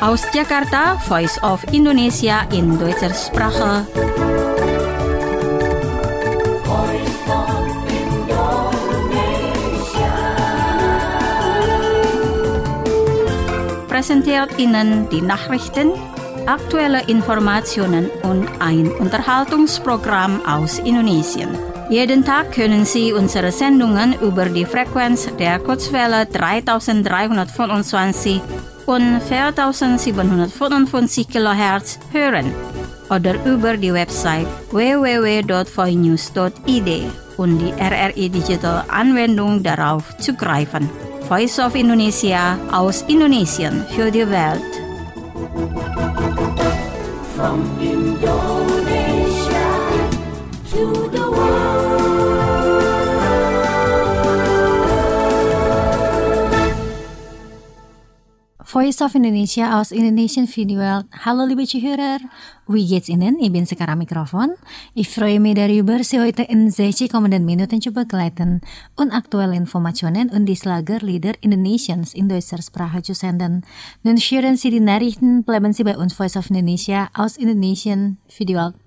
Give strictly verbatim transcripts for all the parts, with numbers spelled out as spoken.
Aus Jakarta, Voice of Indonesia in Deutscher Sprache. Präsentiert Ihnen die Nachrichten, aktuelle Informationen und ein Unterhaltungsprogramm aus Indonesien. Jeden Tag können Sie unsere Sendungen über die Frequenz der Kurzwelle dreitausenddreihundertfünfundzwanzig und viertausendsiebenhundertfünfundfünfzig Kilohertz hören oder über die Website w w w punkt voinews punkt i d und die R R I Digital Anwendung darauf zugreifen. Voice of Indonesia aus Indonesien für die Welt. From Indonesia to the world. Voice of Indonesia aus Indonesien für die Welt. Hallo liebe Zuhörer, wie geht's Ihnen? Ich bin sekarang Mikrofon. Ich freue mich darüber, Sie heute in sechzig kommenden Minuten zu begleiten und aktuelle Informationen und die Schlagerlieder Indonesiens in deutscher Sprache zu senden. Nun hören Sie die Nachrichten, bleiben Sie bei uns Voice of Indonesia aus Indonesien für die Welt.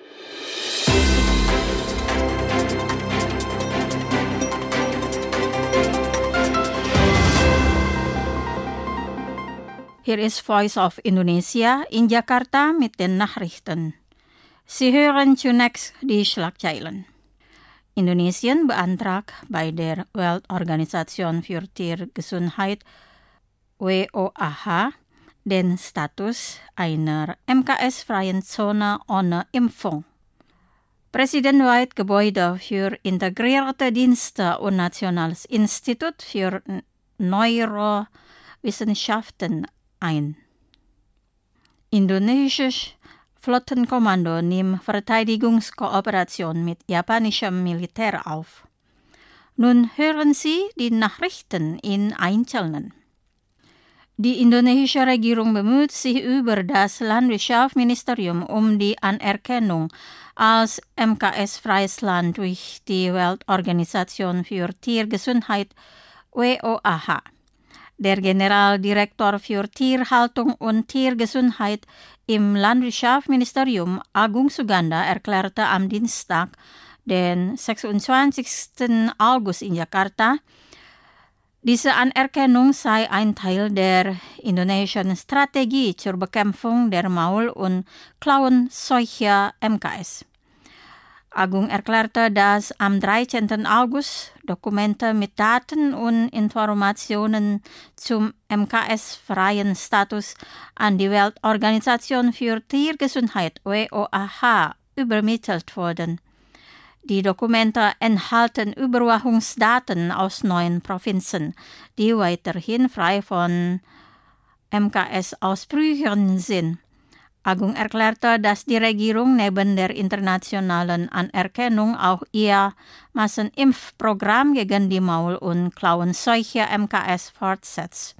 Hier ist Voice of Indonesia in Jakarta mit den Nachrichten. Sie hören zunächst die Schlagzeilen. Indonesien beantragt bei der Weltorganisation für Tiergesundheit W O A H den Status einer M K S-freien Zone ohne Impfung. Präsidentenweit Gebäude für integrierte Dienste und Nationales Institut für Neurowissenschaften ein. Indonesisches Flottenkommando nimmt Verteidigungskooperation mit japanischem Militär auf. Nun hören Sie die Nachrichten in Einzelnen. Die indonesische Regierung bemüht sich über das Landwirtschaftsministerium um die Anerkennung als M K S-freies Land durch die Weltorganisation für Tiergesundheit W O A H. Der Generaldirektor für Tierhaltung und Tiergesundheit im Landwirtschaftsministerium Agung Suganda erklärte am Dienstag, den sechsundzwanzigsten August in Jakarta, diese Anerkennung sei ein Teil der indonesischen Strategie zur Bekämpfung der Maul- und Klauenseuche M K S. Agung erklärte, dass am dreizehnten August Dokumente mit Daten und Informationen zum M K S-freien Status an die Weltorganisation für Tiergesundheit W O A H übermittelt wurden. Die Dokumente enthalten Überwachungsdaten aus neun Provinzen, die weiterhin frei von M K S-Ausbrüchen sind. Agung erklärte, dass die Regierung neben der internationalen Anerkennung auch ihr Massenimpfprogramm gegen die Maul- und Klauenseuche M K S fortsetzt.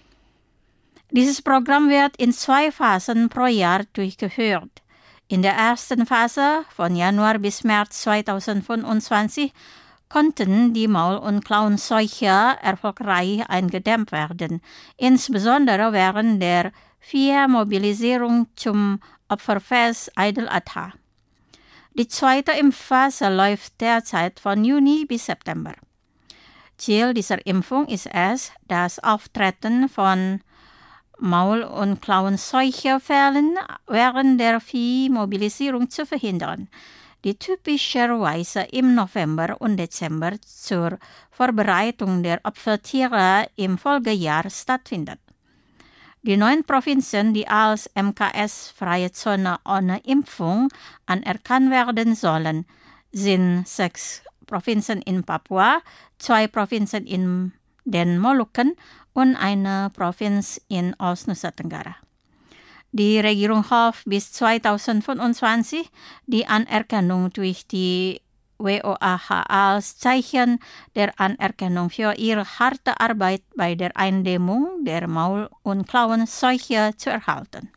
Dieses Programm wird in zwei Phasen pro Jahr durchgeführt. In der ersten Phase von Januar bis März zweitausendfünfundzwanzig konnten die Maul- und Klauenseuche erfolgreich eingedämmt werden, insbesondere während der Vier-Mobilisierung zum Opferfest Eid al-Adha. Die zweite Impfphase läuft derzeit von Juni bis September. Ziel dieser Impfung ist es, das Auftreten von Maul- und Klauenseuchefällen während der Viehmobilisierung zu verhindern, die typischerweise im November und Dezember zur Vorbereitung der Opfertiere im Folgejahr stattfindet. Die neun Provinzen, die als M K S-freie Zone ohne Impfung anerkannt werden sollen, sind sechs Provinzen in Papua, zwei Provinzen in den Molukken und eine Provinz in Ostnusa Tenggara. Die Regierung hofft bis zweitausendfünfundzwanzig die Anerkennung durch die W O A H als Zeichen der Anerkennung für ihre harte Arbeit bei der Eindämmung der Maul- und Klauenseuche zu erhalten.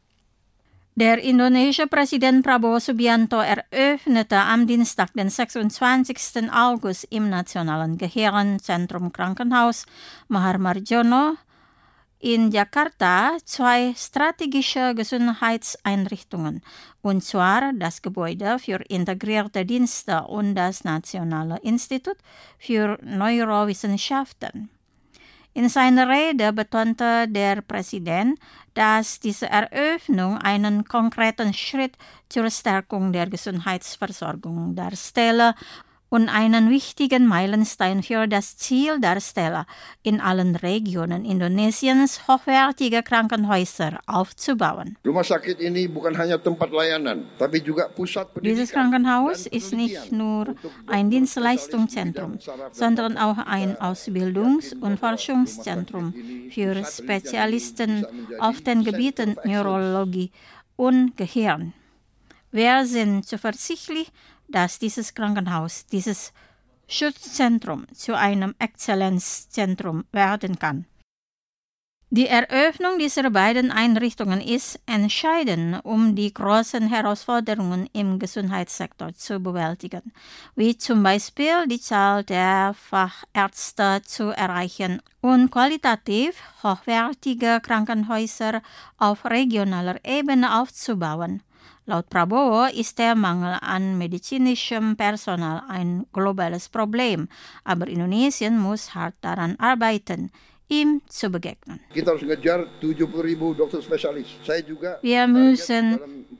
Der indonesische Präsident Prabowo Subianto eröffnete am Dienstag, den sechsundzwanzigsten August im Nationalen Gehirnzentrum Krankenhaus Mahar Marjono in Jakarta zwei strategische Gesundheitseinrichtungen, und zwar das Gebäude für integrierte Dienste und das Nationale Institut für Neurowissenschaften. In seiner Rede betonte der Präsident, dass diese Eröffnung einen konkreten Schritt zur Stärkung der Gesundheitsversorgung darstelle und einen wichtigen Meilenstein für das Ziel darstelle, in allen Regionen Indonesiens hochwertige Krankenhäuser aufzubauen. Rumah sakit ini bukan hanya tempat layanan, tapi juga pusat pendidikan. Dieses Krankenhaus ist nicht nur ein Dienstleistungszentrum, sondern auch ein Ausbildungs- und Forschungszentrum für Spezialisten auf den Gebieten Neurologie und Gehirn. Wir sind zuversichtlich, dass dieses Krankenhaus, dieses Schutzzentrum zu einem Exzellenzzentrum werden kann. Die Eröffnung dieser beiden Einrichtungen ist entscheidend, um die großen Herausforderungen im Gesundheitssektor zu bewältigen, wie zum Beispiel die Zahl der Fachärzte zu erreichen und qualitativ hochwertige Krankenhäuser auf regionaler Ebene aufzubauen. Laut Prabowo ist der Mangel an medizinischem Personal ein globales Problem, aber Indonesien muss hart daran arbeiten, ihm zu begegnen. Kita harus ngejar tujuh puluh ribu dokter spesialis. Saya juga Wir müssen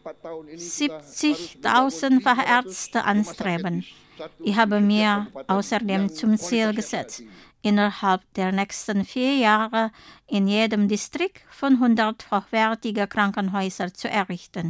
siebzigtausend Fachärzte anstreben. Ich habe mir außerdem zum Ziel gesetzt, innerhalb der nächsten vier Jahre in jedem Distrikt fünfhundert hochwertige Krankenhäuser zu errichten.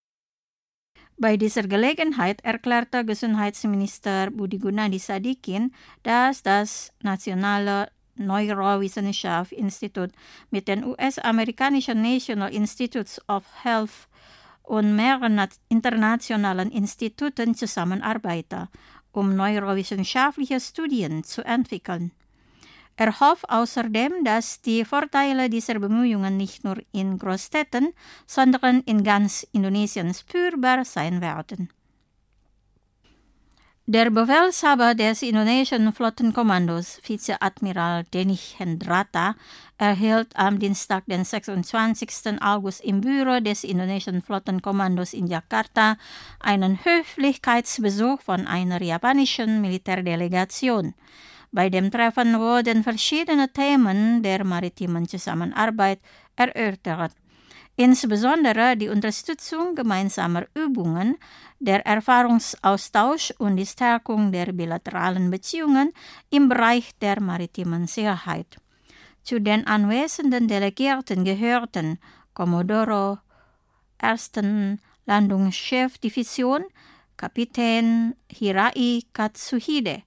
Bei dieser Gelegenheit erklärte Gesundheitsminister Budi Gunadi Sadikin, dass das Nationale Neurowissenschaftinstitut mit den U S-amerikanischen National Institutes of Health und mehreren internationalen Instituten zusammenarbeite, um neurowissenschaftliche Studien zu entwickeln. Er hofft außerdem, dass die Vorteile dieser Bemühungen nicht nur in Großstädten, sondern in ganz Indonesien spürbar sein werden. Der Befehlshaber des indonesischen Flottenkommandos, Vizeadmiral Denny Hendrata, erhielt am Dienstag, den sechsundzwanzigsten August im Büro des indonesischen Flottenkommandos in Jakarta einen Höflichkeitsbesuch von einer japanischen Militärdelegation. Bei dem Treffen wurden verschiedene Themen der maritimen Zusammenarbeit erörtert, insbesondere die Unterstützung gemeinsamer Übungen, der Erfahrungsaustausch und die Stärkung der bilateralen Beziehungen im Bereich der maritimen Sicherheit. Zu den anwesenden Delegierten gehörten Kommodoro ersten Landungschefdivision Kapitän Hirai Katsuhide,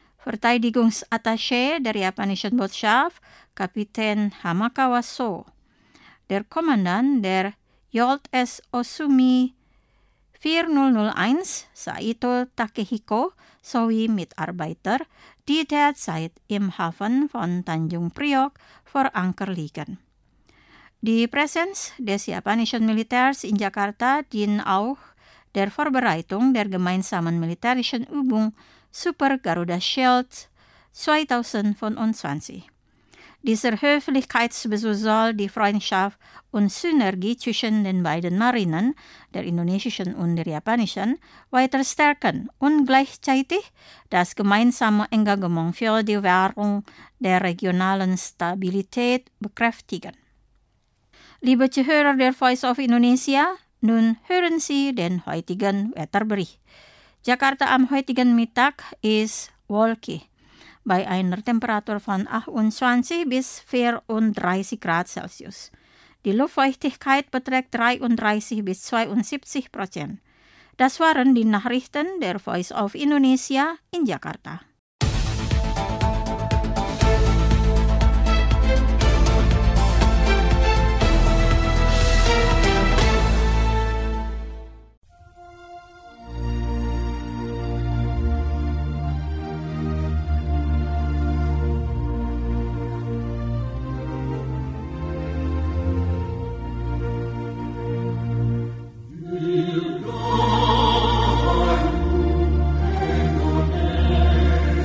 Verteidigungsattaché der japanischen Botschaft, Kapitän Hamakawa So, der Kommandant der J S Osumi viertausendeins, Saito Takehiko, sowie Mitarbeiter, die derzeit im Hafen von Tanjung Priok vor Anker liegen. Die Präsenz des japanischen Militärs in Jakarta dient auch der Vorbereitung der gemeinsamen militärischen Übung Super Garuda Shield zweitausendfünfundzwanzig. Dieser Höflichkeitsbesuch soll die Freundschaft und Synergie zwischen den beiden Marinen, der indonesischen und der japanischen, weiter stärken und gleichzeitig das gemeinsame Engagement für die Wahrung der regionalen Stabilität bekräftigen. Liebe Zuhörer der Voice of Indonesia, nun hören Sie den heutigen Wetterbericht. Jakarta am heutigen Mittag ist wolkig, bei einer Temperatur von achtundzwanzig bis vierunddreißig Grad Celsius. Die Luftfeuchtigkeit beträgt dreiunddreißig bis zweiundsiebzig Prozent. Das waren die Nachrichten der Voice of Indonesia in Jakarta. Indonesia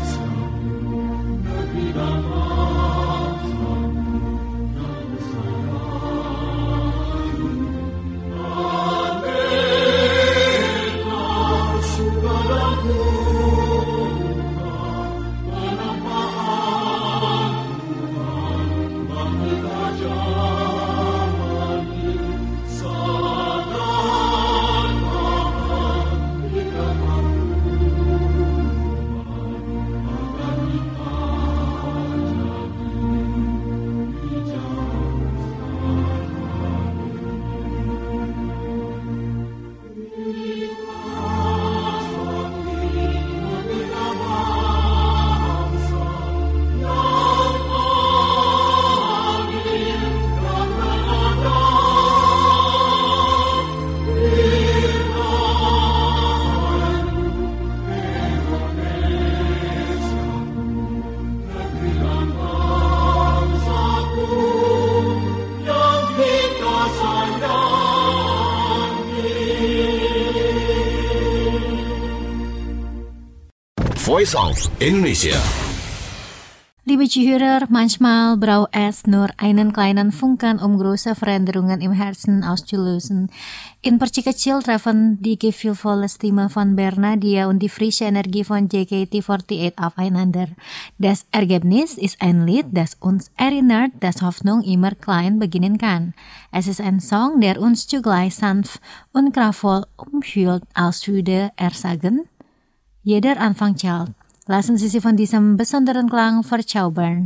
Voice of Indonesia. Liebe Zuhörer, manchmal braucht es nur einen kleinen Funken, um große Veränderungen im Herzen auszulösen. In Perci-kecil treffen die gefühlvolle Stimme von Bernadja und die frische Energie von J K T acht aufeinander. Das Ergebnis ist ein Lied, das uns erinnert, dass Hoffnung immer klein beginnen kann. Es ist ein Song, der uns zugleich sanft und kraftvoll umhüllt, als würde er sagen, jeder Anfang zählt. Lassen Sie sich von diesem besonderen Klang verzaubern.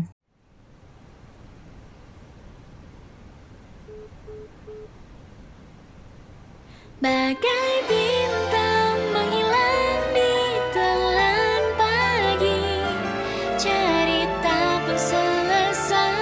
Bagai bintang menghilang di telan pagi, cerita pun selesai.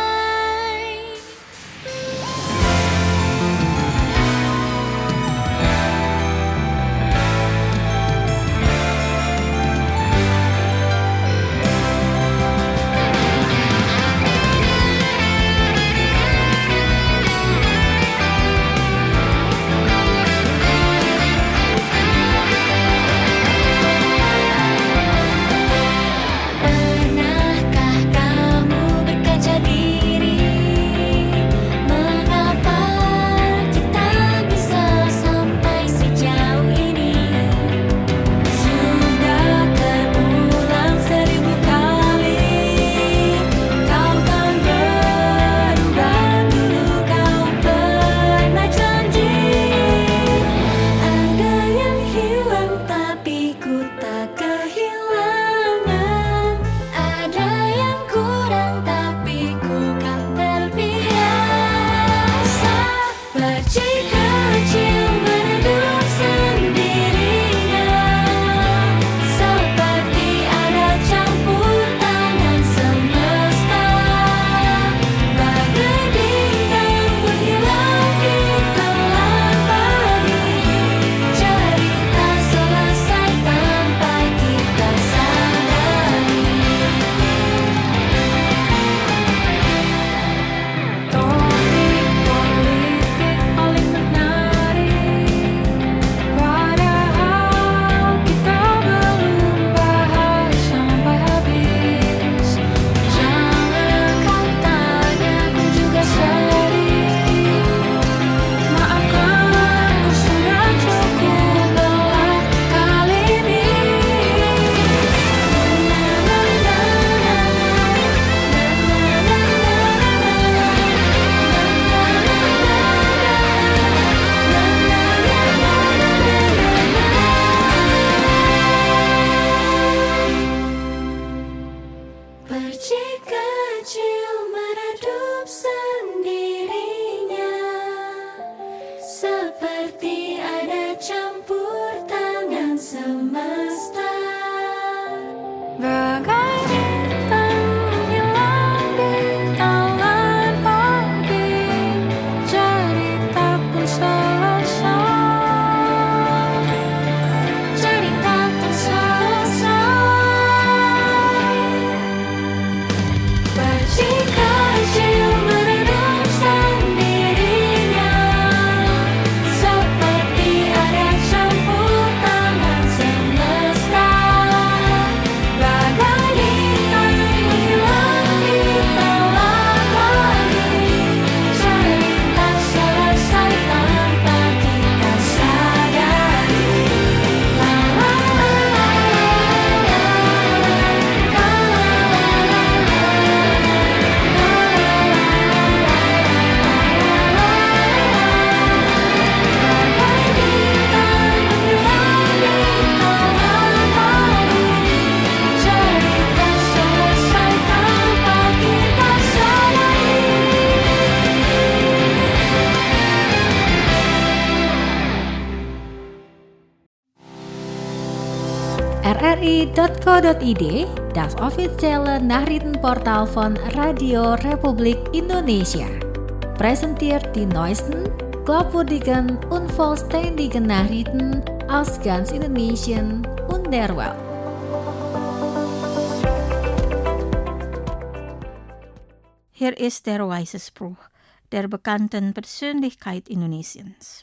r r i dot co dot i d, das offizielle Nachrichtenportal von Radio Republik Indonesia, präsentiert die neuesten, glaubwürdigen und vollständigen Nachrichten aus ganz Indonesien und der Welt. Hier ist der weise Spruch der bekannten Persönlichkeit Indonesiens.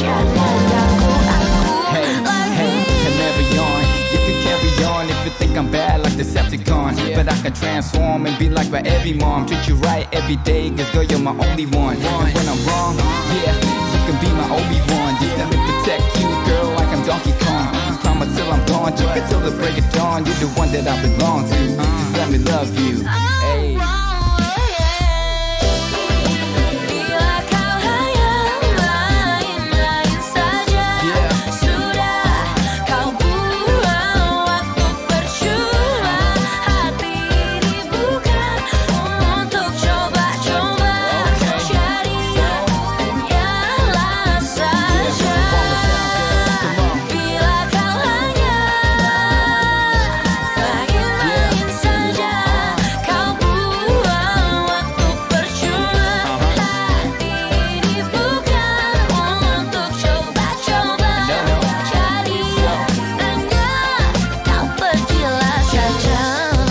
Jangan ganggu aku Hey, lagi. hey, hey Marion, you can carry on if you think I'm bad like Decepticon, yeah. But I can transform and be like my every mom. Treat you right every day, cause girl you're my only one. And when I'm wrong, yeah, you can be my Obi-Wan. Yeah, let me protect you, girl, like I'm Donkey Kong. Promise till I'm gone, you can till the break of dawn. You're the one that I belong to, just let me love you. Hey. Bila kau hanya main-main saja, sudah kau buang waktu percuma. Hati ini bukan untuk coba-coba, jadi hanyalah saja. Bila kau hanya main-main saja, kau buang waktu percuma. Hati ini bukan untuk coba-coba, jadi hanya kau pergilah saja.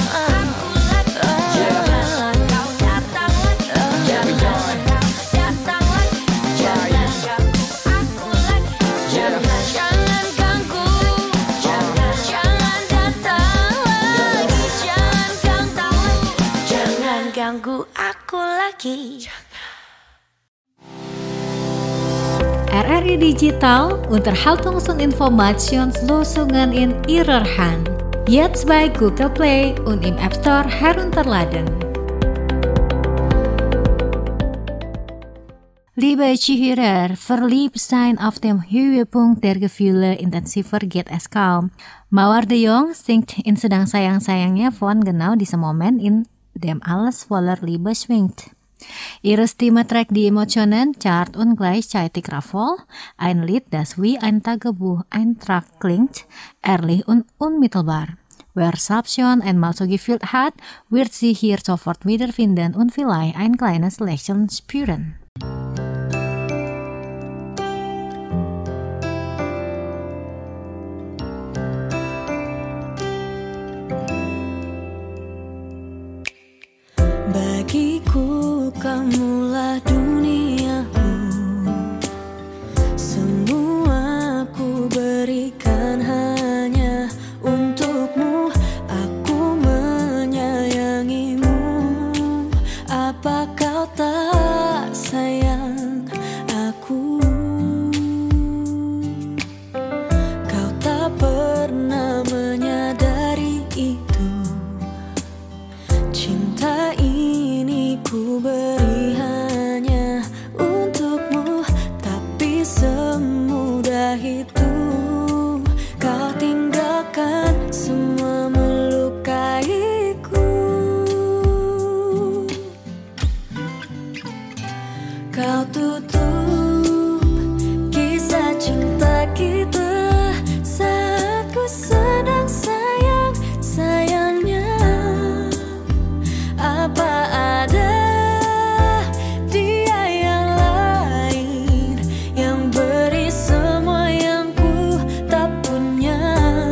Jangan kau datang lagi, jangan kau datang lagi, jangan ganggu aku lagi, jangan jangan ganggu, jangan jangan datang lagi, jangan datang lagi, jangan ganggu aku lagi. R R I Digital Unterhaltungsinformationslösungen in Ihrer Hand. Jetzt bei Google Play und im App Store herunterladen. Liebe Zuhörer, verliebt sein auf dem Höhepunkt der Gefühle, intensiver geht es kaum. Mauer de Jong singt in Sedang Sayang-Sayangnya von genau diesem Moment, in dem alles voller Liebe schwingt. Ihre Stimme trägt die Emotionen zart und gleichzeitig kraftvoll, ein Lied, das wie ein Tagebuch Eintrag klingt, ehrlich und unmittelbar. Wer Sapsion einmal so gefühlt hat, wird sie hier sofort wiederfinden und vielleicht ein kleines Lächeln spüren. Bagiku kamulah duniaku, semua ku berikan hanya untukmu. Aku menyayangimu, apa kau tak sayang aku? Kau tak pernah menyadari itu. Cinta ini ku beri hanya untukmu, tapi semudah itu kau tinggalkan semua melukaiku. Kau tutup kisah cinta kita saat ku sedang sayang-sayangnya. Apa ada dia yang lain yang beri semua yang ku tak punya?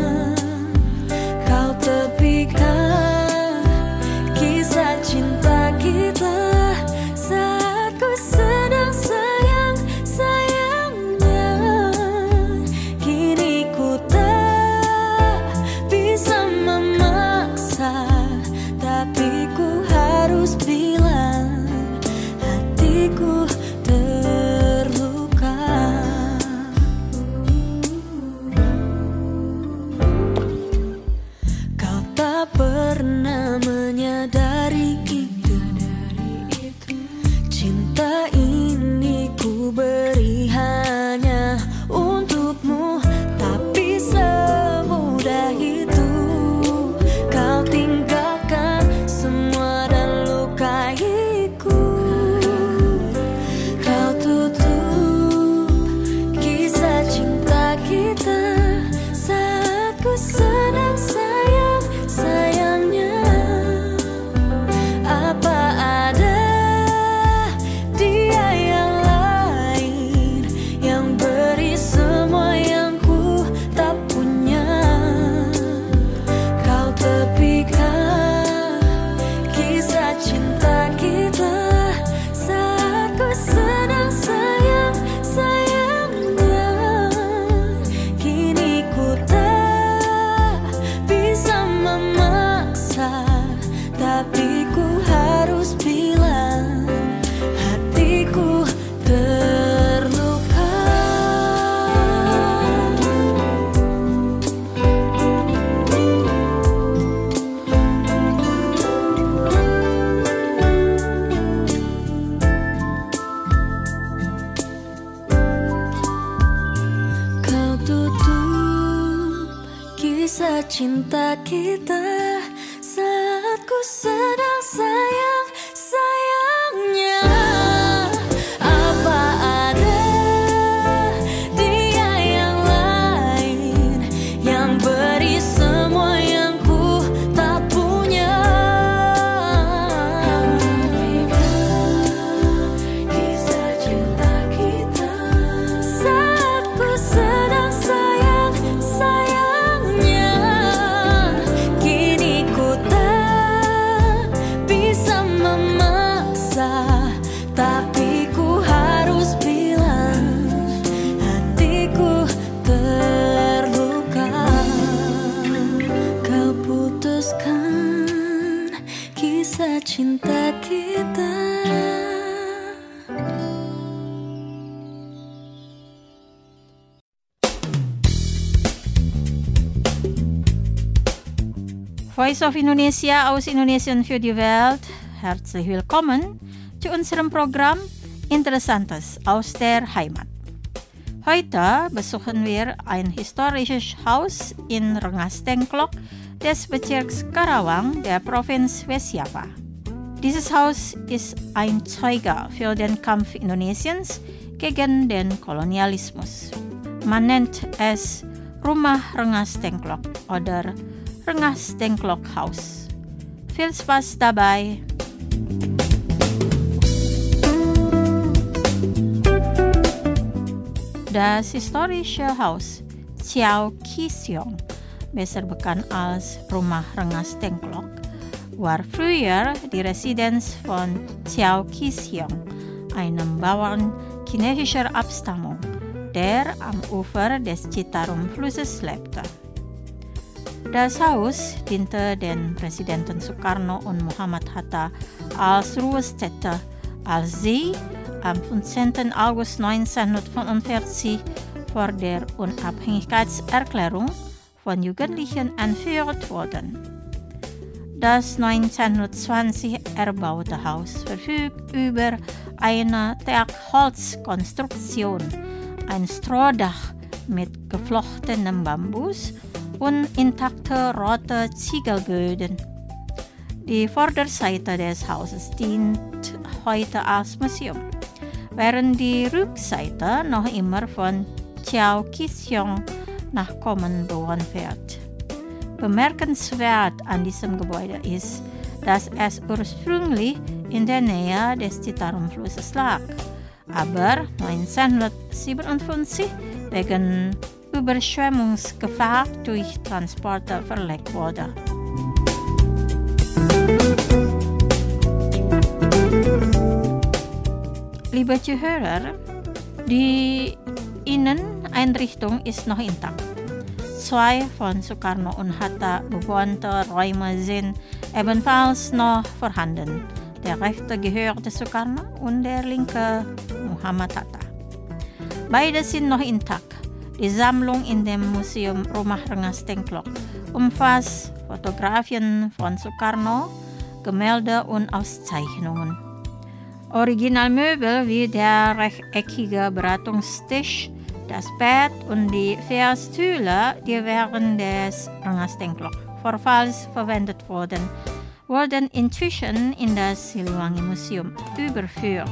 Kau tepikan kisah cinta kita saat ku sedang sayang-sayangnya. Kini ku tak bisa memaksa, tapi ku harus bilang hatiku terluka. Kau tak pernah menyadari itu. Cinta ini ku beri hanya untukmu, tapi semudah itu kau tinggalkan semua dan lukai tapi ku harus bilang hatiku terluka. Kau tutup kisah cinta kita saat ku sedang sayang sayangnya. Apa ada dia yang lain yang beri semua yang ku tak punya? Kisah cinta kita saat ku sedang sayang sayangnya. Kini ku tak bisa memaksa, tapi ku harus bilang hatiku terluka. Kau putuskan kisah cinta kita. Voice of Indonesia aus Indonesien für die Welt. Herzlich willkommen zu unserem Programm Interessantes aus der Heimat. Heute besuchen wir ein historisches Haus in Rengas Dengklok des Bezirks Karawang der Provinz West-Java. Dieses Haus ist ein Zeuge für den Kampf Indonesiens gegen den Kolonialismus. Man nennt es Rumah Rengas Dengklok oder Rengas Dengklok Haus. Viel Spaß dabei! Das historische Haus Ciao Kisyong, besser bekannt als Rumah Rengas Dengklok, war früher die Residenz von Ciao Kisyong, einem Bauern chinesischer Abstammung, der am Ufer des Citarum-Flusses lebte. Das Haus diente den Präsidenten Sukarno und Muhammad Hatta als Ruhestätte, als sie am fünfzehnten August neunzehnhundertfünfundvierzig vor der Unabhängigkeitserklärung von Jugendlichen entführt wurden. Das neunzehnhundertzwanzig erbaute Haus verfügt über eine Teakholzkonstruktion, ein Strohdach mit geflochtenem Bambus und intakte rote Ziegelböden. Die Vorderseite des Hauses dient heute als Museum, während die Rückseite noch immer von Ciao Kisyong Nachkommen bewohnt wird. Bemerkenswert an diesem Gebäude ist, dass es ursprünglich in der Nähe des Citarum-Flusses lag, aber neunzehnhundertsiebenundfünfzig wegen Überschwemmungsgefahr durch Transporter verlegt wurde. Liebe Zuhörer, die Inneneinrichtung ist noch intakt. Zwei von Sukarno und Hatta bewohnte Räume sind ebenfalls noch vorhanden. Der rechte gehörte Sukarno und der linke Muhammad Hatta. Beide sind noch intakt. Die Sammlung in dem Museum Rumah Rengas Dengklok umfasst Fotografien von Sukarno, Gemälde und Auszeichnungen. Originalmöbel wie der rechteckige Beratungstisch, das Bett und die vier Stühle, die während des Rengas Dengklok Vorfalls verwendet wurden, wurden inzwischen in das Siliwangi Museum überführt.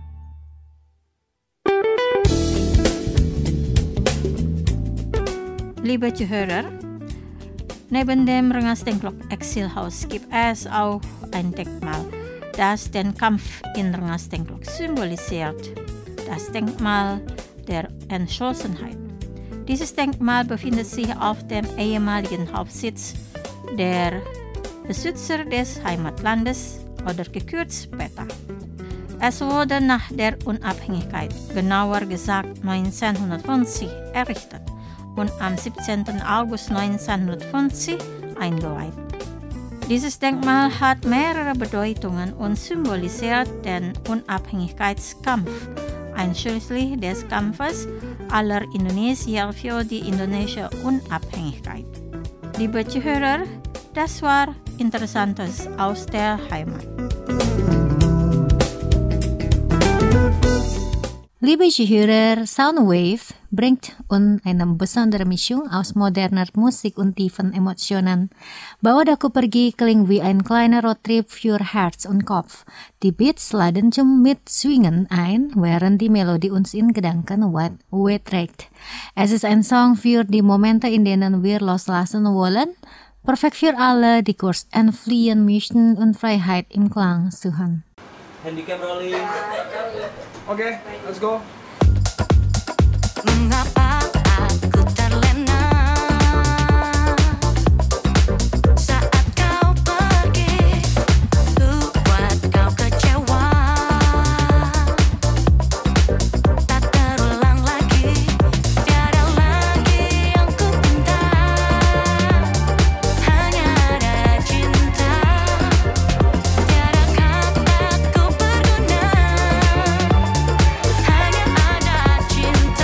Liebe Zuhörer, neben dem Rengas Dengklok Exilhaus gibt es auch ein Denkmal, das den Kampf in Rengas Dengklok symbolisiert, das Denkmal der Entschlossenheit. Dieses Denkmal befindet sich auf dem ehemaligen Hauptsitz der Besitzer des Heimatlandes oder gekürzt Beta. Es wurde nach der Unabhängigkeit, genauer gesagt neunzehnhundertfünfzig, errichtet und am siebzehnten August neunzehnhundertfünfzig eingeweiht. Dieses Denkmal hat mehrere Bedeutungen und symbolisiert den Unabhängigkeitskampf, einschließlich des Kampfes aller Indonesier für die indonesische Unabhängigkeit. Liebe Zuhörer, das war Interessantes aus der Heimat. Liebe Zuhörer, Soundwave bringt uns eine besondere Mischung aus moderner Musik und tiefen Emotionen. Bawa daku pergi kling wie ein kleiner Roadtrip für Herz und Kopf. Die Beats laden zum Mitswingen ein, während die Melodie uns in Gedanken wehträgt. Es ist ein Song für die Momente, in denen wir loslassen wollen. Perfekt für alle, die kurz entfliehen möchten und Freiheit im Klang suchen. Handicap rolling. Oke, okay, let's go. Mengapa aku terlena saat kau pergi, buat kau kecewa. Tak terulang lagi, tiada lagi yang ku pinta. Hanya ada cinta, tiada kataku berguna. Hanya ada cinta.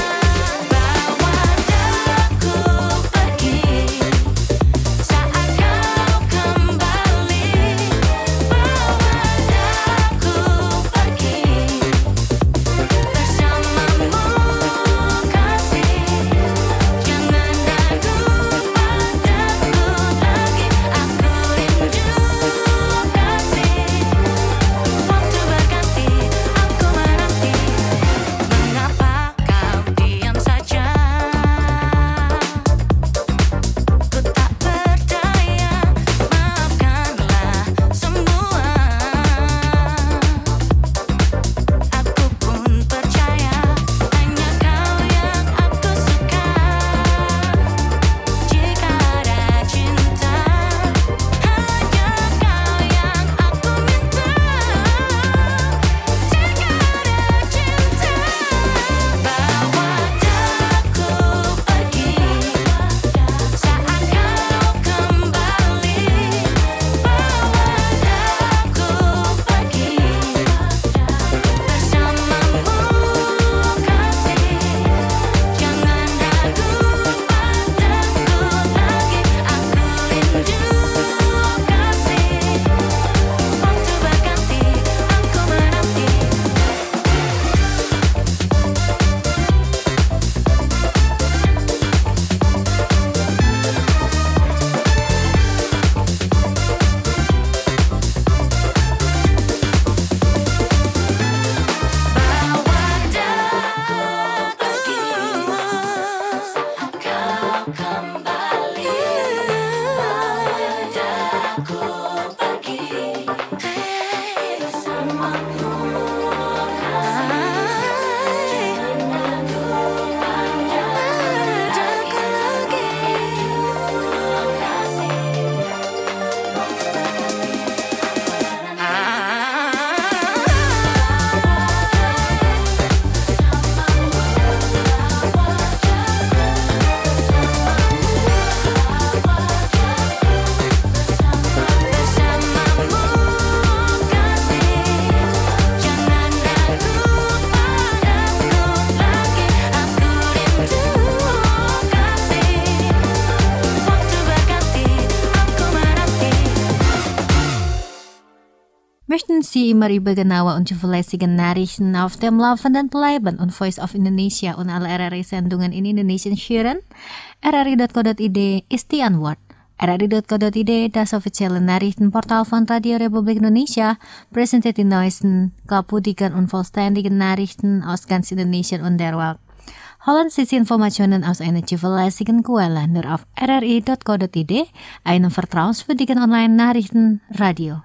Möchten Sie immer über genaue und zuverlässige Nachrichten auf dem Laufenden bleiben und Voice of Indonesia und alle R R I-Sendungen in Indonesisch hören? R R I dot co dot I D ist die Antwort. R R I dot co dot I D, das offizielle Nachrichtenportal von Radio Republik Indonesia, präsentiert die neuesten, glaubwürdigen und vollständigen Nachrichten aus ganz Indonesien und der Welt. Holen Sie die Informationen aus einer zuverlässigen Quelle nur auf R R I dot co dot I D, einem vertrauenswürdigen Online-Nachrichtenradio.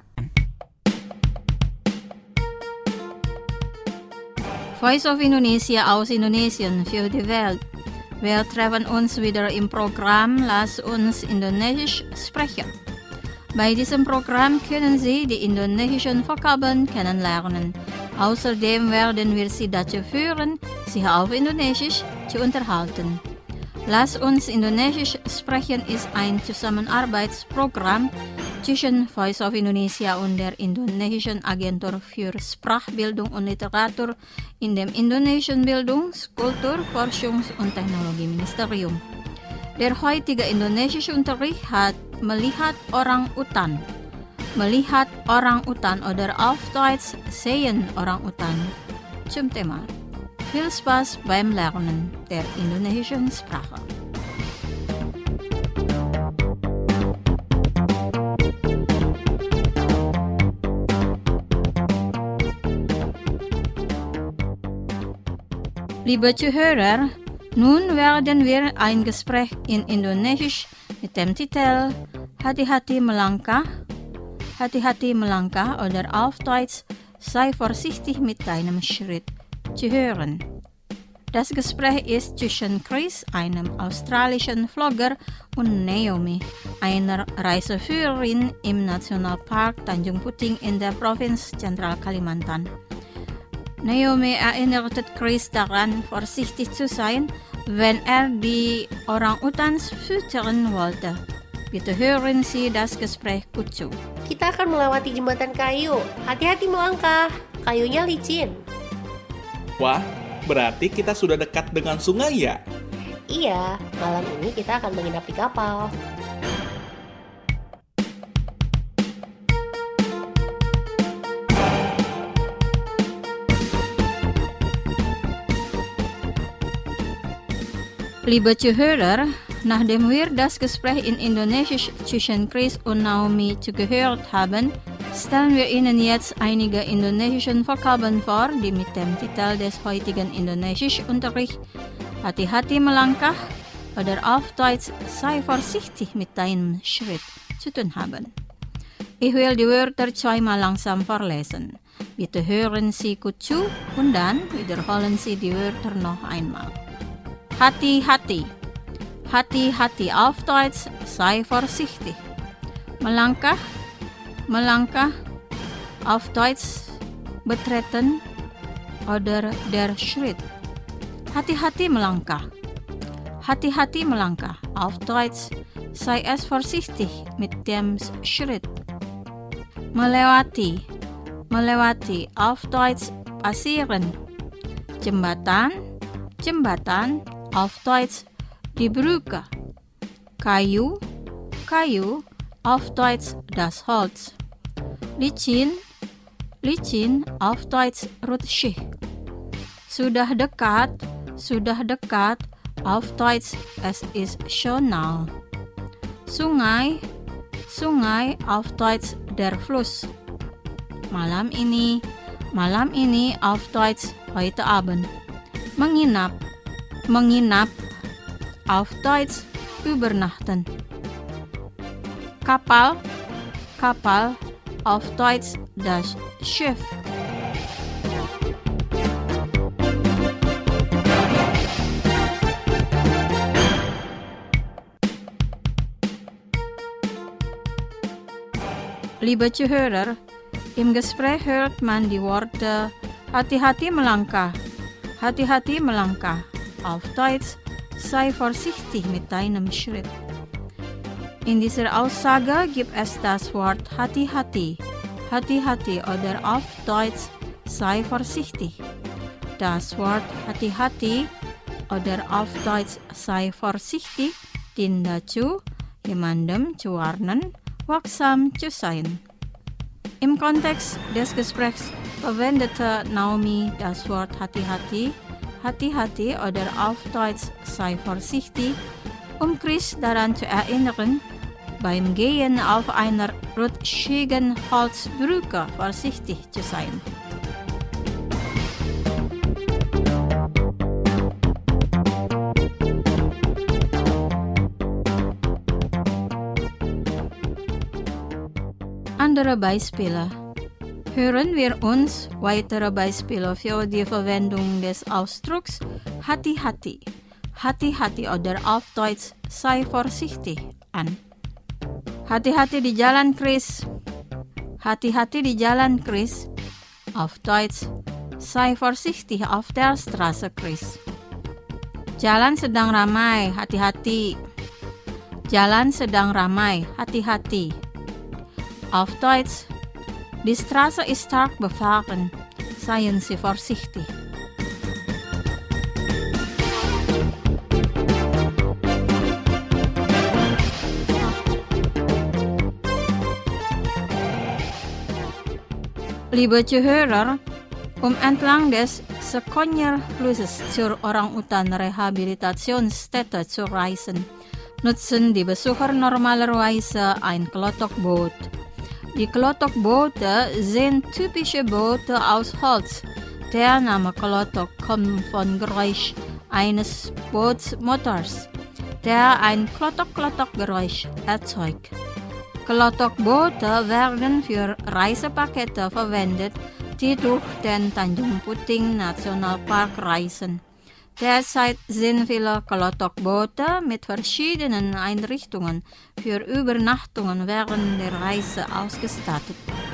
Voice of Indonesia aus Indonesien für die Welt. Wir treffen uns wieder im Programm Lass uns Indonesisch sprechen. Bei diesem Programm können Sie die indonesischen Vokabeln kennenlernen. Außerdem werden wir Sie dazu führen, sich auf Indonesisch zu unterhalten. Lass uns Indonesisch sprechen ist ein Zusammenarbeitsprogramm Zwischen Voice of Indonesia und der Indonesischen Agentur für Sprachbildung und Literatur in dem Indonesischen Bildungs-, Kultur-, Forschungs- und Technologieministerium. Der heutige indonesische Unterricht hat melihat orang-utan, melihat orang-utan oder auf Deutsch sehen orang-utan zum Thema. Viel Spaß beim Lernen der indonesischen Sprache. Liebe Zuhörer, nun werden wir ein Gespräch in Indonesisch mit dem Titel Hati-hati melangkah, Hati-hati melangkah oder auf Deutsch sei vorsichtig mit deinem Schritt zu hören. Das Gespräch ist zwischen Chris, einem australischen Vlogger, und Naomi, einer Reiseführerin im Nationalpark Tanjung Puting in der Provinz Zentral Kalimantan. Naomi erinnerte Chris daran, vorsichtig zu sein, wenn er die Orang-Utans füttern wollte. Bitte hören Sie das Gespräch gut zu. Kita akan melewati jembatan kayu. Hati-hati melangkah, kayunya licin. Wah, berarti kita sudah dekat dengan sungai ya? Iya, malam ini kita akan menginap di kapal. Liebe Zuhörer, nachdem wir das Gespräch in Indonesisch zwischen Chris und Naomi zugehört haben, stellen wir Ihnen jetzt einige indonesische Vokabeln vor, die mit dem Titel des heutigen Indonesischunterrichts Hati-hati melangkah oder auf Deutsch sei vorsichtig mit deinem Schritt zu tun haben. Ich will die Wörter zweimal langsam vorlesen. Bitte hören Sie gut zu und dann wiederholen Sie die Wörter noch einmal. Hati-hati, hati-hati auf Deutsch, sei vorsichtig. Melangkah, melangkah auf Deutsch, betreten oder der Schritt. Hati-hati melangkah, hati-hati melangkah auf Deutsch, sei es vorsichtig mit dem Schritt. Melewati, melewati auf Deutsch, passieren. Jembatan, jembatan auf Deutsch die Brücke. Kayu, kayu auf Deutsch das Holz. Licin, licin auf Deutsch rutschig. Sudah dekat, sudah dekat auf Deutsch es ist schon nah. Sungai, sungai auf Deutsch der Fluss. Malam ini, malam ini auf Deutsch heute Abend. Menginap, menginap auf Deutsch übernachten. Kapal, kapal auf Deutsch das Schiff. Liebe Zuhörer, im Gespräch hört man die Worte hati-hati melangkah, hati-hati melangkah. Auf Deutsch, sei vorsichtig mit deinem Schritt. In dieser Aussage gibt es das Wort hati-hati, hati-hati oder auf Deutsch, sei vorsichtig. Das Wort hati-hati oder auf Deutsch, sei vorsichtig dient dazu, jemandem zu warnen, wachsam zu sein. Im Kontext des Gesprächs verwendete Naomi das Wort hati-hati, hati-hati oder auf Deutsch sei vorsichtig, um Chris daran zu erinnern, beim Gehen auf einer rutschigen Holzbrücke vorsichtig zu sein. Andere Beispiele. Hören wir uns weitere Beispiele für die Verwendung des Ausdrucks hati-hati, hati-hati oder auf Deutsch sei vorsichtig an. Hati-hati di jalan Chris, hati-hati di jalan Chris, auf Deutsch sei vorsichtig auf der Straße Chris. Jalan sedang ramai, hati-hati. Jalan sedang ramai, hati-hati. Auf Deutsch, die Straße ist stark befahren, seien Sie vorsichtig. Liebe Zuhörer, um entlang des Seconyer-Flusses zur Orang-Utan-Rehabilitationsstätte zu reisen, nutzen die Besucher normalerweise ein Klotok-Boot. Die Klotok-Boote sind typische Boote aus Holz. Der Name Klotok kommt vom Geräusch eines Bootsmotors, der ein Klotok-Klotok-Geräusch erzeugt. Klotok-Boote werden für Reisepakete verwendet, die durch den Tanjung Puting Nationalpark reisen. Derzeit sind viele Klotok-Boote mit verschiedenen Einrichtungen für Übernachtungen während der Reise ausgestattet.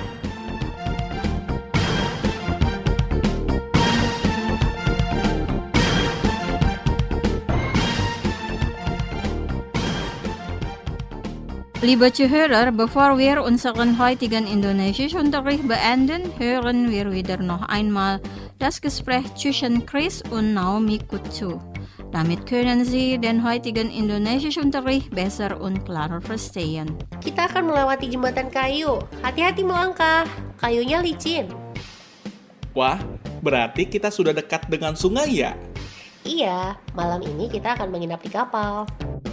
Liebe Zuhörer, bevor wir unseren heutigen Indonesischunterricht beenden, hören wir wieder noch einmal das Gespräch zwischen Chris und Naomi Kutsu. Damit können Sie den heutigen Indonesischunterricht besser und klarer verstehen. Kita akan melewati jembatan kayu. Hati-hati melangkah, kayunya licin. Wah, berarti kita sudah dekat dengan sungai ya? Iya, malam ini kita akan menginap di kapal.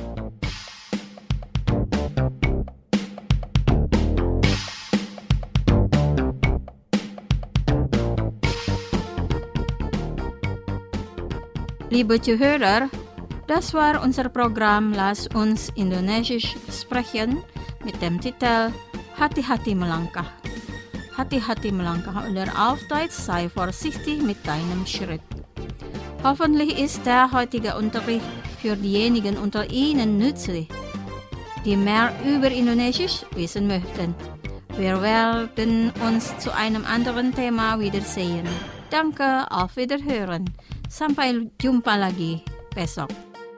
Liebe Zuhörer, das war unser Programm Lass uns Indonesisch sprechen mit dem Titel Hati-hati melangkah. Hati-hati melangkah oder auf Deutsch sei vorsichtig mit deinem Schritt. Hoffentlich ist der heutige Unterricht für diejenigen unter Ihnen nützlich, die mehr über Indonesisch wissen möchten. Wir werden uns zu einem anderen Thema wiedersehen. Danke, auf Wiederhören. Sampai jumpa lagi besok.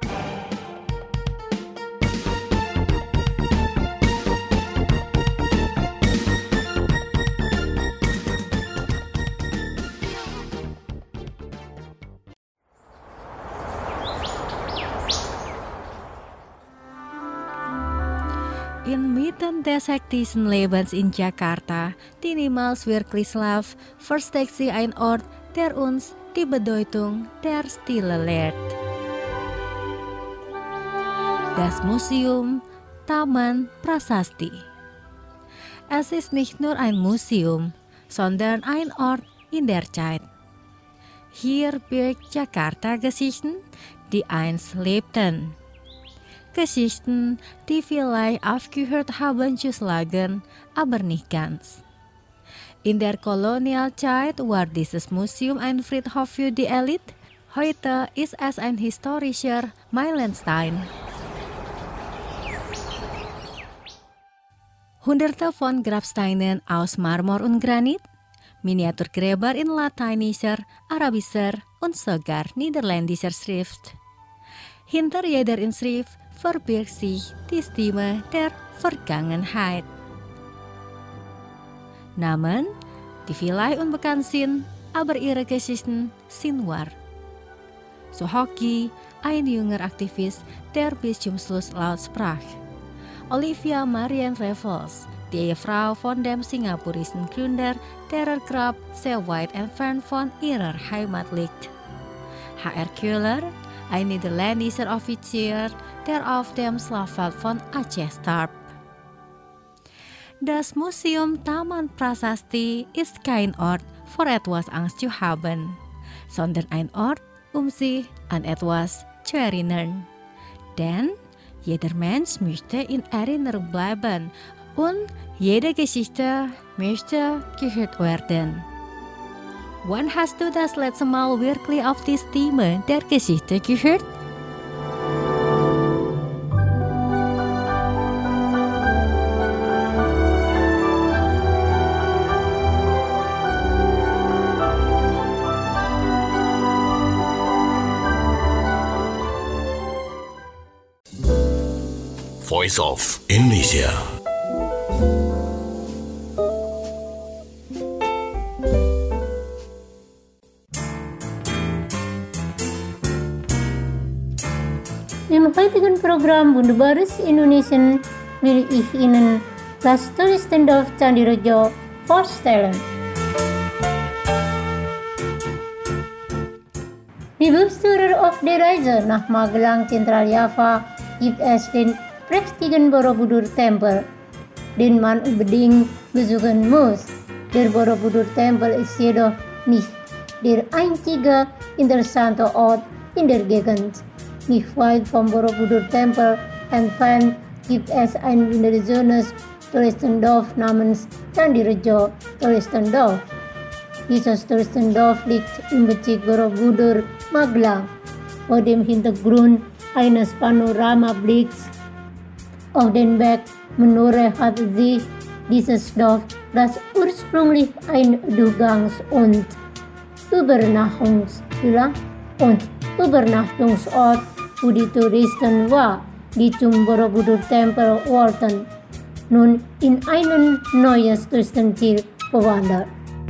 Inmitten des hektischen Lebens in Jakarta, die niemals wirklich Schlaf, versteckt sich ein Ort, der uns die Bedeutung der Stille lehrt. Das Museum Taman Prasasti. Es ist nicht nur ein Museum, sondern ein Ort in der Zeit. Hier birgt Jakarta Geschichten, die einst lebten. Geschichten, die vielleicht aufgehört haben zu schlagen, aber nicht ganz. In der Kolonialzeit war dieses Museum ein Friedhof für die Elite. Heute ist es ein historischer Meilenstein. Hunderte von Grabsteinen aus Marmor und Granit, Miniaturgräber in lateinischer, arabischer und sogar niederländischer Schrift. Hinter jeder Inschrift verbirgt sich die Stimme der Vergangenheit. Namen, die vielleicht unbekannt sind, aber ihre Geschichten sind wahr. Suhoki, ein junger Aktivist, der bis zum Schluss laut sprach. Olivia Marianne Raffles, die Ehefrau von dem singapurischen Gründer, derer Grab sehr weit entfernt von ihrer Heimat liegt. H R Köhler, ein niederländischer Offizier, der auf dem Schlachtfeld von Aceh starb. Das Museum Taman Prasasti ist kein Ort, für etwas Angst zu haben, sondern ein Ort, um sich an etwas zu erinnern. Denn jeder Mensch möchte in Erinnerung bleiben und jede Geschichte möchte gehört werden. Wann hast du das letzte Mal wirklich auf die Stimme der Geschichte gehört? Voice of Indonesia. Di heutigen program Wunderbares Indonesian will ich Ihnen das Touristendorf Candi Rejo vorstellen. Liebe Besucher auf der Reise nach Magelang, Zentraljava, gibt es den prächtigen Borobudur-Tempel, den man unbedingt besuchen muss. Der Borobudur-Tempel ist jedoch nicht der einzige interessante Ort in der Gegend. Nicht weit vom Borobudur-Tempel entfernt gibt es ein wunderschönes Touristendorf namens Candi Rejo Touristendorf. Dieses Touristendorf liegt im Bezirk Borobudur, Magelang, vor dem Hintergrund eines Panoramablicks auf den Berg Menoreh hat sich dieses Dorf, das ursprünglich ein Durchgangs- und Übernachtungs- und Übernachtungsort für die Touristen war, die zum Borobudur-Tempel wollten, nun in ein neues Touristenziel verwandelt.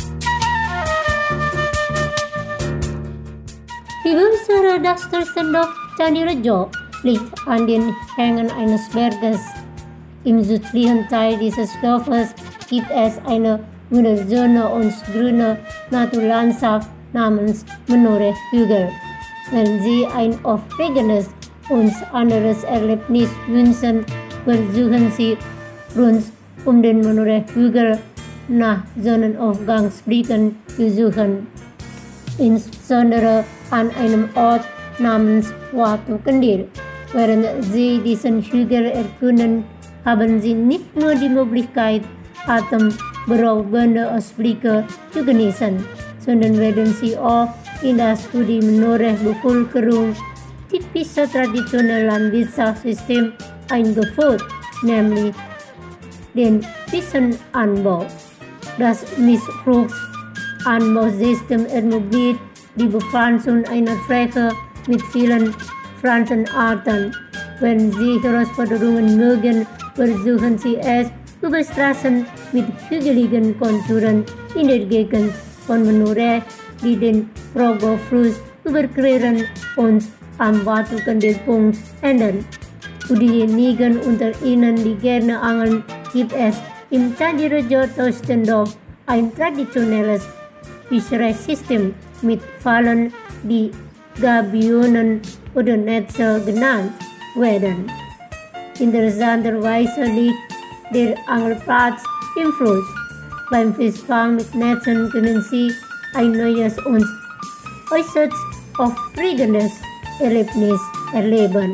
Die Besucher das Touristendorf Candi Rejo liegt an den Hängen eines Berges. Im südlichen Teil dieses Dorfes gibt es eine wunderschöne und grüne Naturlandschaft namens Menoreh-Hügel. Wenn Sie ein aufregendes und anderes Erlebnis wünschen, versuchen Sie rund um den Menoreh-Hügel nach Sonnenaufgangsblicken zu suchen. Insbesondere an einem Ort namens Watu Kendil. Während Sie diesen Hügel erkunden, haben Sie nicht nur die Möglichkeit, atemberaubende Ausblicke zu genießen, sondern werden Sie auch in das für die Menoreh-Bevölkerung typische traditionelle Landwirtschaftssystem eingeführt, nämlich den Wiesenanbau. Das Mischfruchtanbausystem ermöglicht die Bepflanzung einer Fläche mit vielen Pflanzenarten. Wenn Sie Herausforderungen mögen, versuchen Sie es über Straßen mit hügeligen Konturen in der Gegend von Menoreh, die den Progo-Fluss überqueren und am Watu Kendil-Punkt enden. Für diejenigen unter Ihnen, die gerne angeln, gibt es im Candi Rejo Touristendorf ein traditionelles Fischereisystem mit Fallen, die Gabionen oder Netze genannt werden. Interessanterweise liegt der Angelplatz im Fluss. Beim Fischfang mit Netzen können Sie ein neues und äußerst aufregendes Erlebnis erleben.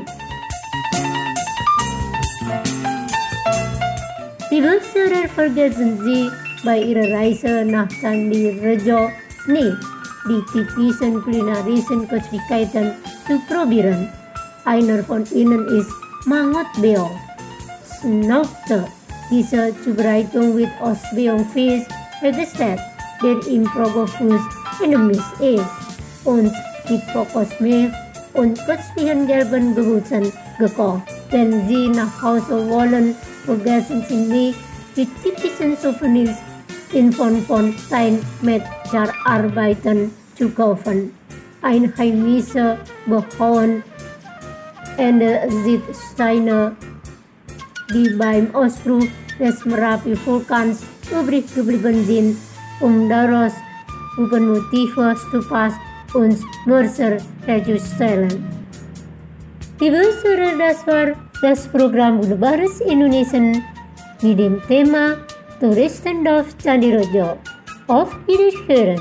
Liebe Besucher, vergessen Sie bei Ihrer Reise nach Candi Rejo nicht, die typischen kulinarischen Köstlichkeiten zu probieren. Einer von ihnen ist Mangut Beong, Snaukte. Diese Zubereitung wird aus Beongfisch hergestellt, der im Progo-Fluss endemisch ist und mit Kokosmilch und köstlichen gelben Gewürzen gekocht. Wenn Sie nach Hause wollen, vergessen Sie nicht, die typischen Souvenirs in Form von Steinmetzellarbeiten zu kaufen. Ein heimischer Behauen Andesitsteine, die beim Ausbruch des Merapi-Vulkans übrig geblieben sind, um daraus Puppenmotive, Stupas und Mörser herzustellen. Liebe Besucher, das war das Programm Wunderbares Indonesian mit dem Thema Touristendorf Candi Rejo. Auf Wiederhören!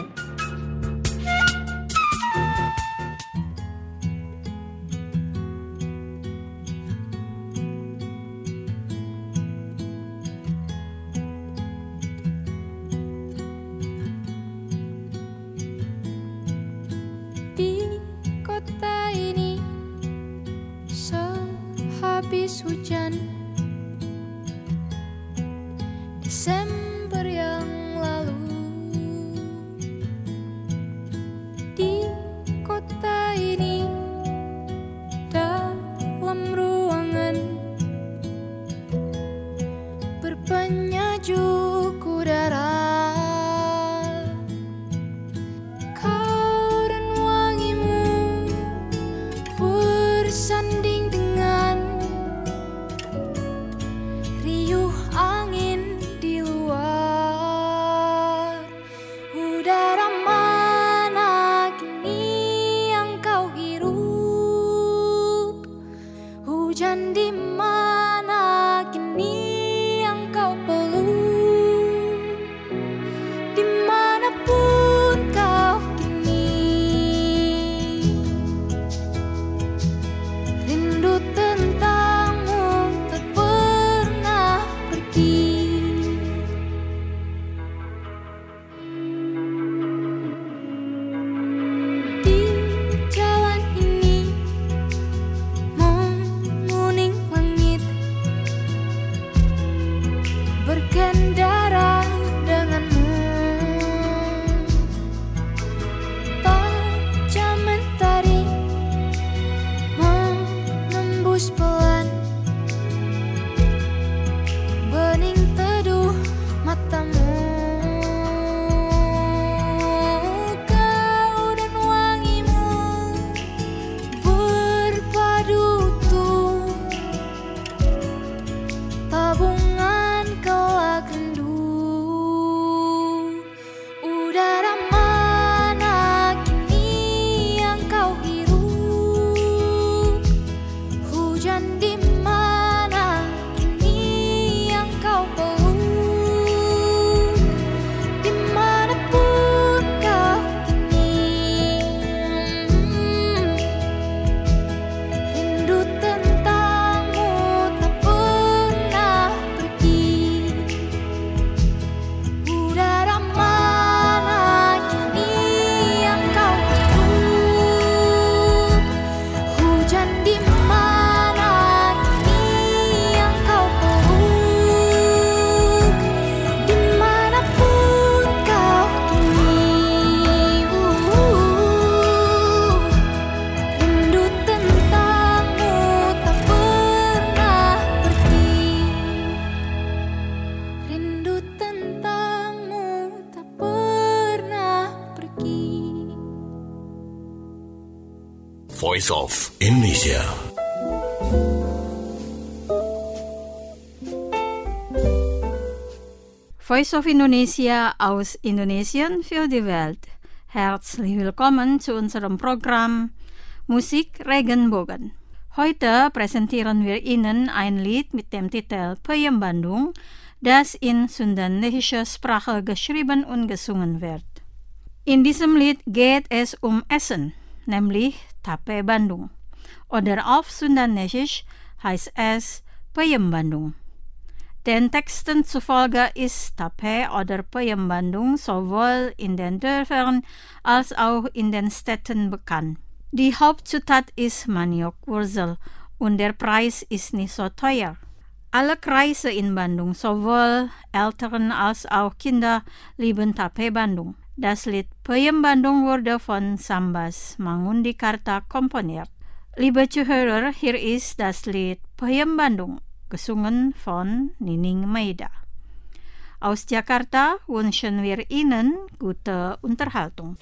Habis hujan Desember yang lalu Voice of Indonesia. Voice of Indonesia aus Indonesien für die Welt. Herzlich willkommen zu unserem Programm Musik Regenbogen. Heute präsentieren wir Ihnen ein Lied mit dem Titel Peyem Bandung, das in sundanesischer Sprache geschrieben und gesungen wird. In diesem Lied geht es um Essen, nämlich Tape Bandung. Oder auf Sundanesisch heißt es Peyem Bandung. Den Texten zufolge ist Tape oder Peyem Bandung sowohl in den Dörfern als auch in den Städten bekannt. Die Hauptzutat ist Maniokwurzel und der Preis ist nicht so teuer. Alle Kreise in Bandung, sowohl Eltern als auch Kinder, lieben Tape Bandung. Das Lied Peyem Bandung wurde von Sambas Mangundikarta komponiert. Liebe Zuhörer, hier ist das Lied Peyem Bandung, gesungen von Nining Maida. Aus Jakarta wünschen wir Ihnen gute Unterhaltung.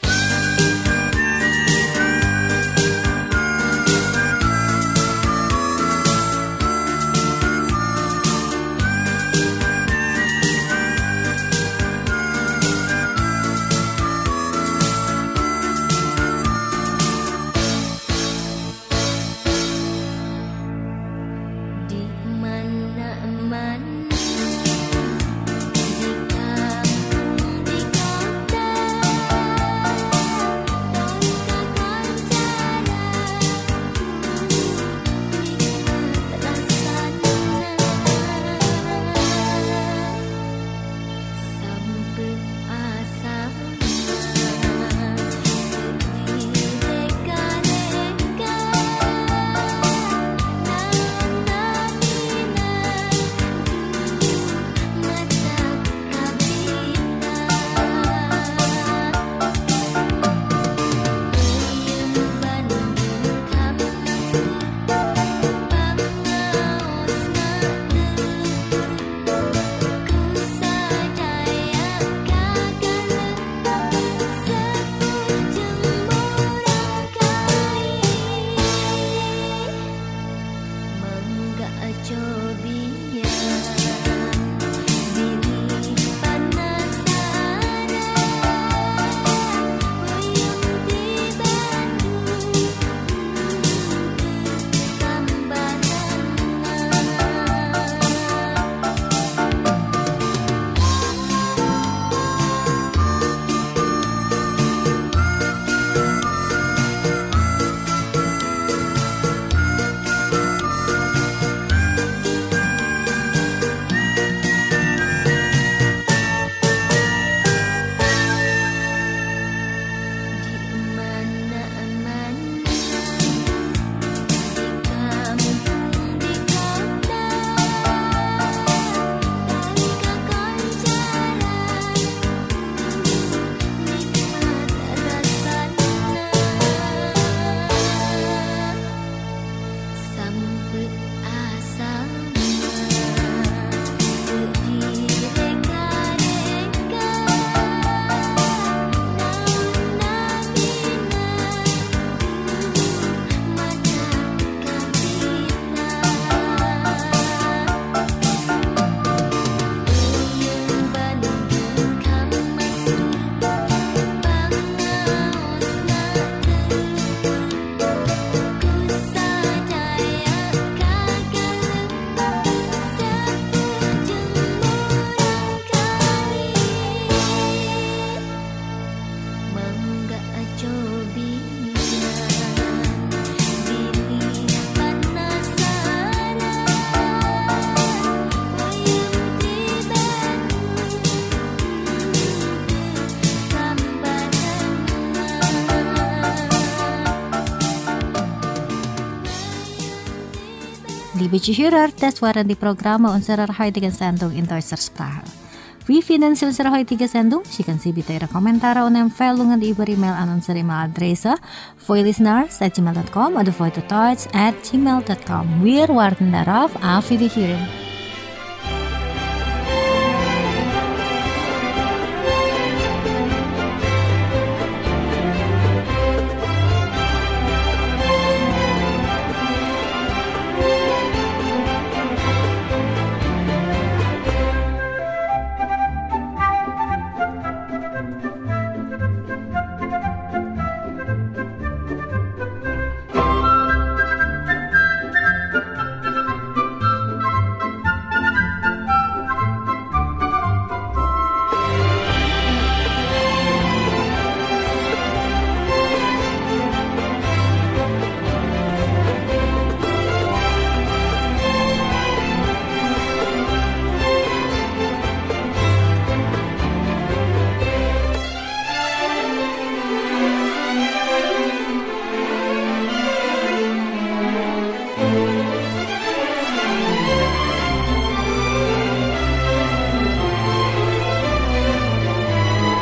Liebe Zuhörer, das waren die Programme unserer heutigen Sendung in deutscher Sprache. Wie finden Sie unsere heutige Sendung? Schicken Sie bitte Ihre Kommentare und Empfehlungen über E-Mail an unsere E-Mail-Adresse voilisteners at gmail dot com oder voitotoits at gmail dot com. Wir warten darauf. Auf Wiederhören.